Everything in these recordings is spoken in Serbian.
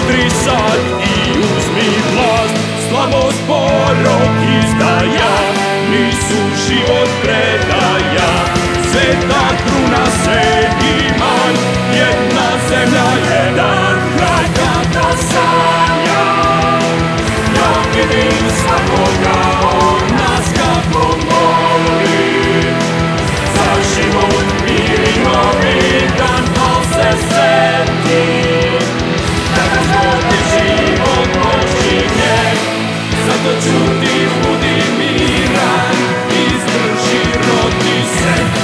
mudri sad i uzmi vlast. Slabost, porok, izdaja nisu život predaja. Sveta kruna, sveti manj, jedna zemlja, jedan kraj. Kada sanjam, ja vidim svakoga od nas kako moli. Za život mir i novi dan, al se setim da nas vodi život počinje. Zato ćutim, budim miran, izdrži, rodi se.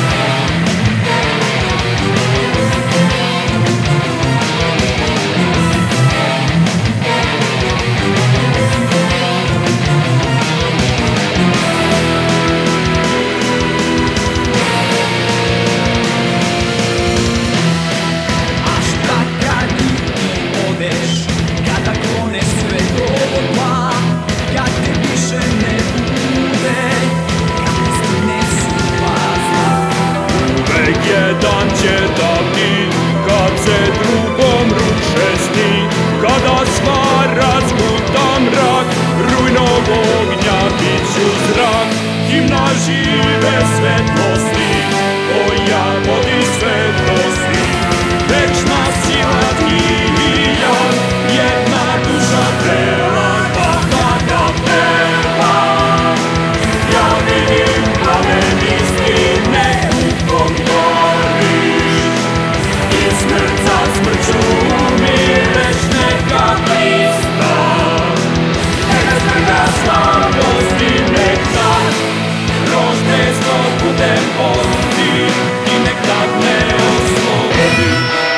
Jedan će da bi, kad se drugom ruše sni, kada sva razguta mrak, rujnog ognja biću zrak. Himna žive svetlosti, koja vodi svetlosti, večna sila tija, jedna duša tela, pa kada peva, ja vidim plamen istine u kom goriš, i smrt za smrću umir večne kaplista. Neka smrda slabosti neka kroz desno budem vodi i nek tak ne oslobodi.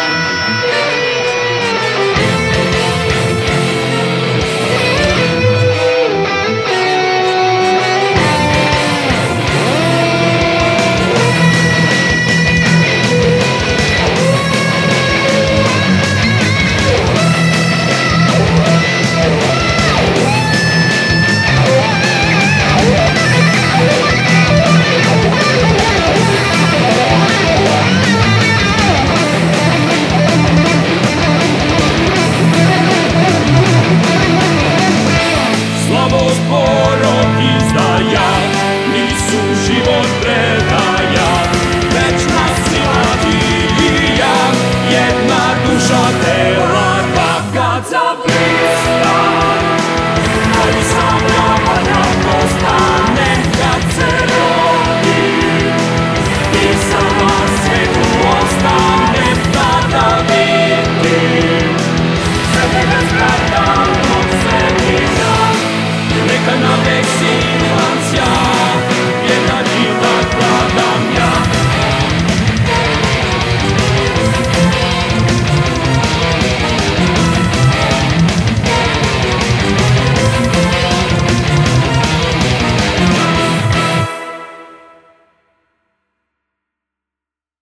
Slabost, porok, izdaja nisu život predaja. Večna sila tija, jedna duša tela, dva kad zablista. Ali sam javanja postane kad se rodi, i sama svetu ostane tada vidim. Sebe bez brata od sveti dan, neka na vek silan sjaj.